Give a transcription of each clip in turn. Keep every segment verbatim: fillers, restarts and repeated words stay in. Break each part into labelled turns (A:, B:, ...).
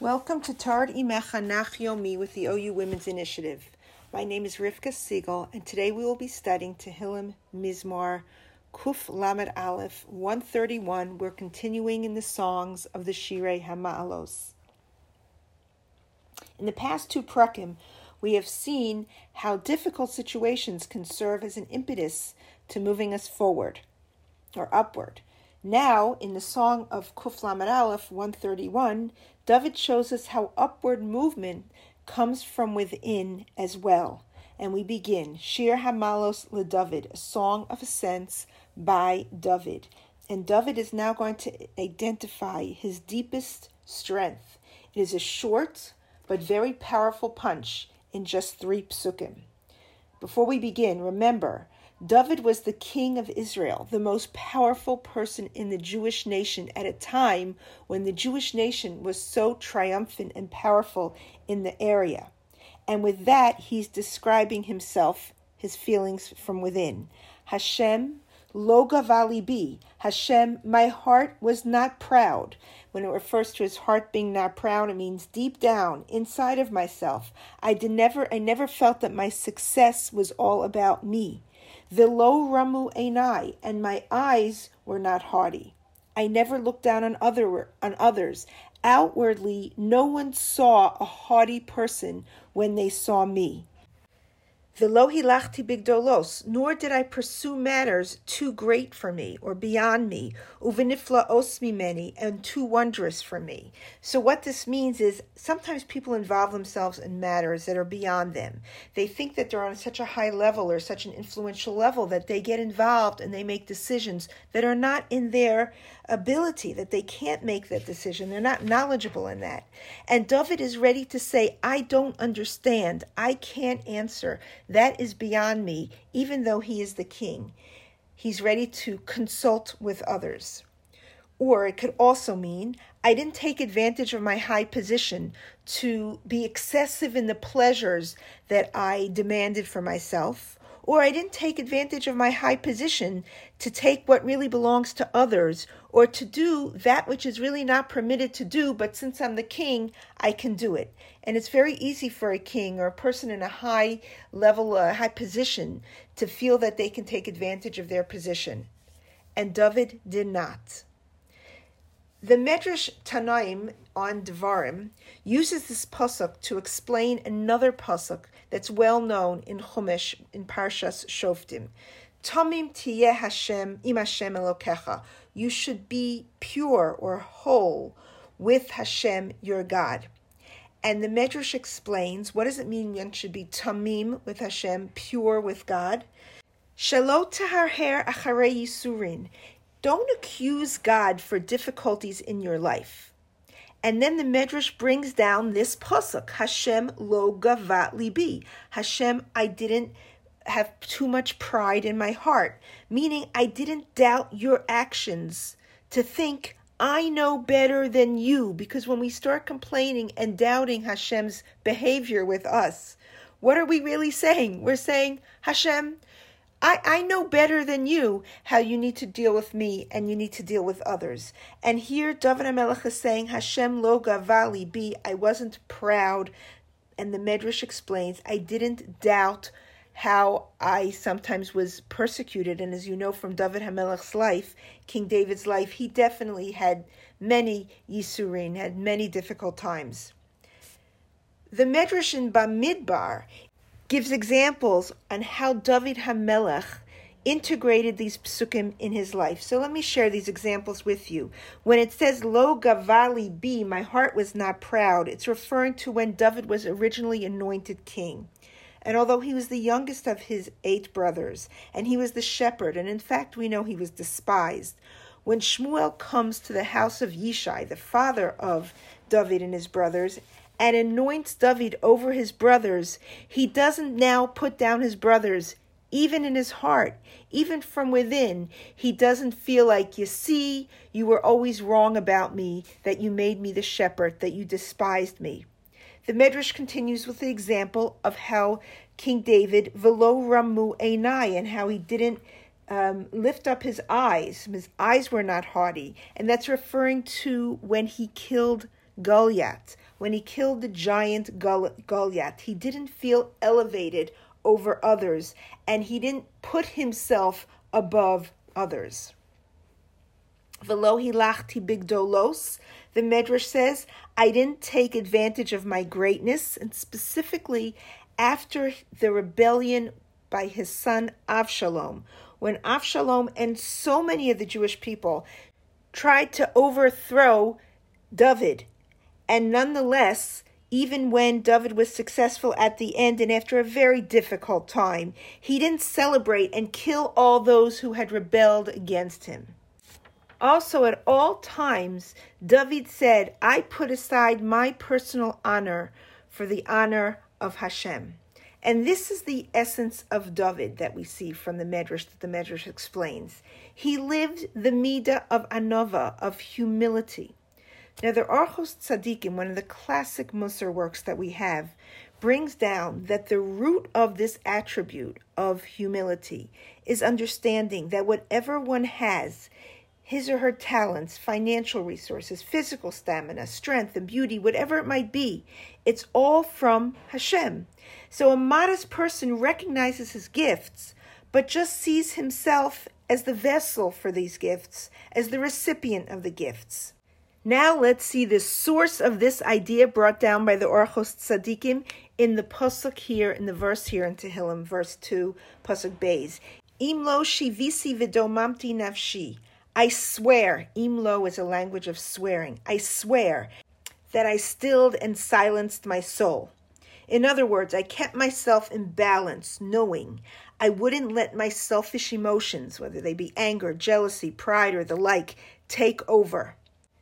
A: Welcome to Tard Imecha Nach Yomi with the O U Women's Initiative. My name is Rivka Siegel, and today we will be studying Tehillim Mizmor Kuf Lamed Aleph one thirty-one. We're continuing in the songs of the Shirei HaMa'alos. In the past two prakim, we have seen how difficult situations can serve as an impetus to moving us forward or upward. Now, in the song of Kuf Lamed Aleph one thirty-one, David shows us how upward movement comes from within as well. And we begin, Shir HaMalos LeDavid, a song of ascents by David. And David is now going to identify his deepest strength. It is a short but very powerful punch in just three psukim. Before we begin, remember, David was the king of Israel, the most powerful person in the Jewish nation at a time when the Jewish nation was so triumphant and powerful in the area. And with that, he's describing himself, his feelings from within. Hashem, lo gavali bi. Hashem, my heart was not proud. When it refers to his heart being not proud, it means deep down, inside of myself. I did never, I never felt that my success was all about me. Velo ramu einai, and my eyes were not haughty. I never looked down on other on others. Outwardly, no one saw a haughty person when they saw me. Velo hilachti bigdolos, nor did I pursue matters too great for me or beyond me, uvenifla os mimeni, and too wondrous for me. So what this means is sometimes people involve themselves in matters that are beyond them. They think that they're on such a high level or such an influential level that they get involved and they make decisions that are not in their ability, that they can't make that decision. They're not knowledgeable in that. And David is ready to say, I don't understand. I can't answer. That is beyond me, even though he is the king. He's ready to consult with others. Or it could also mean, I didn't take advantage of my high position to be excessive in the pleasures that I demanded for myself. Or I didn't take advantage of my high position to take what really belongs to others, or to do that which is really not permitted to do, but since I'm the king, I can do it. And it's very easy for a king or a person in a high level, a high position, to feel that they can take advantage of their position. And David did not. The Medrash Tanaim on Devarim uses this pasuk to explain another pasuk that's well known in Chumash, in Parshas Shoftim. Tamim tiyeh Hashem im Hashem Elokecha. You should be pure or whole with Hashem, your God. And the Medrash explains, what does it mean one should be tamim with Hashem, pure with God? Shelo taharher acharei yisurin. Don't accuse God for difficulties in your life. And then the Medrash brings down this pasuk, Hashem lo gavat libi. Hashem, I didn't have too much pride in my heart, meaning I didn't doubt your actions to think I know better than you, because when we start complaining and doubting Hashem's behavior with us, what are we really saying? We're saying, Hashem, I, I know better than you how you need to deal with me and you need to deal with others. And here David HaMelech is saying, Hashem lo gavali bi, I wasn't proud. And the Medrash explains, I didn't doubt how I sometimes was persecuted. And as you know from David HaMelech's life, King David's life, he definitely had many yisurin, had many difficult times. The Medrash in Bamidbar gives examples on how David HaMelech integrated these psukim in his life. So let me share these examples with you. When it says, Lo gavali bi, my heart was not proud, it's referring to when David was originally anointed king. And although he was the youngest of his eight brothers, and he was the shepherd, and in fact we know he was despised, when Shmuel comes to the house of Yishai, the father of David and his brothers, and anoints David over his brothers, he doesn't now put down his brothers, even in his heart, even from within. He doesn't feel like, you see, you were always wrong about me, that you made me the shepherd, that you despised me. The Medrash continues with the example of how King David, velo ramu einai, and how he didn't um, lift up his eyes. His eyes were not haughty. And that's referring to when he killed Goliath. when he killed the giant Goliath. He didn't feel elevated over others, and he didn't put himself above others. V'lo hilachti bigdolos, the Medrash says, I didn't take advantage of my greatness, and specifically after the rebellion by his son Avshalom, when Avshalom and so many of the Jewish people tried to overthrow David. And nonetheless, even when David was successful at the end and after a very difficult time, he didn't celebrate and kill all those who had rebelled against him. Also, at all times, David said, I put aside my personal honor for the honor of Hashem. And this is the essence of David that we see from the Medrash, that the Medrash explains. He lived the midah of anova, of humility. Now, the Orchos Tzadikim, one of the classic Musar works that we have, brings down that the root of this attribute of humility is understanding that whatever one has, his or her talents, financial resources, physical stamina, strength, and beauty, whatever it might be, it's all from Hashem. So a modest person recognizes his gifts, but just sees himself as the vessel for these gifts, as the recipient of the gifts. Now let's see the source of this idea brought down by the Orchos Tzadikim in the pasuk here, in the verse here in Tehillim, verse two, pasuk Beis. Imlo shivisi v'domamti nafshi. I swear, imlo is a language of swearing. I swear that I stilled and silenced my soul. In other words, I kept myself in balance, knowing I wouldn't let my selfish emotions, whether they be anger, jealousy, pride, or the like, take over.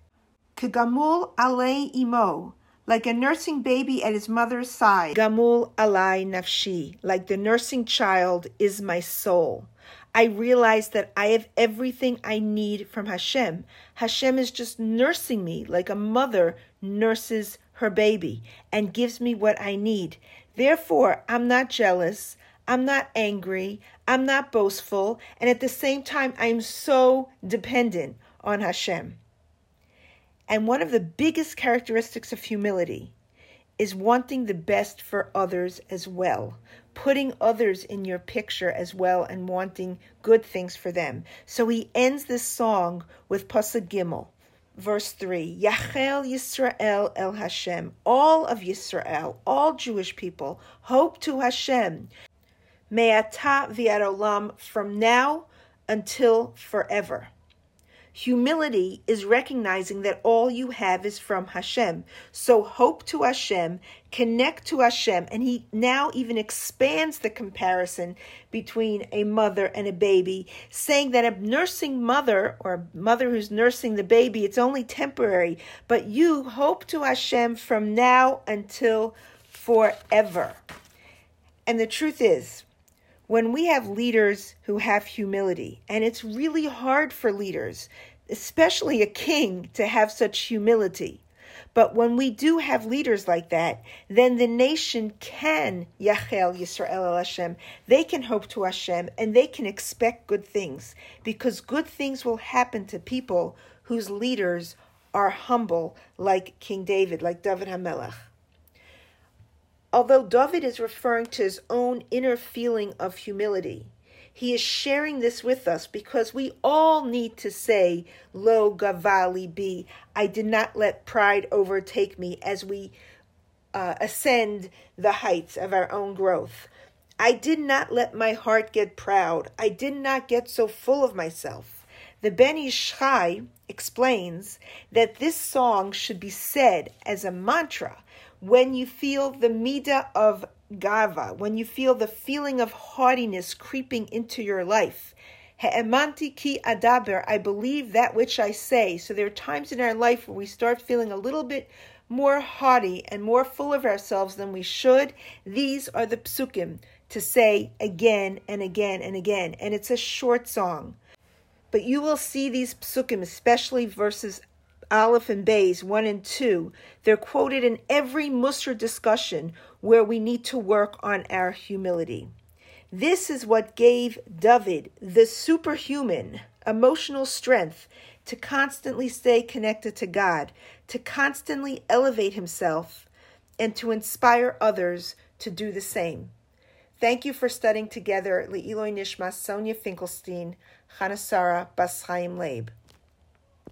A: Kegamul alei imo, like a nursing baby at his mother's side. Gamul alai nafshi, like the nursing child is my soul. I realize that I have everything I need from Hashem. Hashem is just nursing me like a mother nurses her baby and gives me what I need. Therefore, I'm not jealous, I'm not angry, I'm not boastful, and at the same time, I'm so dependent on Hashem. And one of the biggest characteristics of humility is wanting the best for others as well, putting others in your picture as well and wanting good things for them. So he ends this song with Pasuk Gimel, verse three, Yachel Yisrael el Hashem, all of Yisrael, all Jewish people, hope to Hashem, Me'ata v'ad olam, from now until forever. Humility is recognizing that all you have is from Hashem. So hope to Hashem, connect to Hashem, and he now even expands the comparison between a mother and a baby, saying that a nursing mother or a mother who's nursing the baby, it's only temporary, but you hope to Hashem from now until forever. And the truth is, when we have leaders who have humility, and it's really hard for leaders, especially a king, to have such humility. But when we do have leaders like that, then the nation can Yachel Yisrael el Hashem. They can hope to Hashem, and they can expect good things, because good things will happen to people whose leaders are humble, like King David, like David HaMelech. Although David is referring to his own inner feeling of humility, he is sharing this with us because we all need to say, Lo gavali bi, I did not let pride overtake me, as we uh, ascend the heights of our own growth. I did not let my heart get proud. I did not get so full of myself. The Ben Ish Chai explains that this song should be said as a mantra when you feel the midah of gava, when you feel the feeling of haughtiness creeping into your life. He'emanti ki adaber, I believe that which I say. So there are times in our life where we start feeling a little bit more haughty and more full of ourselves than we should. These are the psukim to say again and again and again. And it's a short song. But you will see these psukim, especially verses Aleph and Beis, one and two, they're quoted in every Musar discussion where we need to work on our humility. This is what gave David the superhuman emotional strength to constantly stay connected to God, to constantly elevate himself, and to inspire others to do the same. Thank you for studying together Le'iloi Nishmas Sonia Finkelstein, Chanasara Bas Chaim Leib.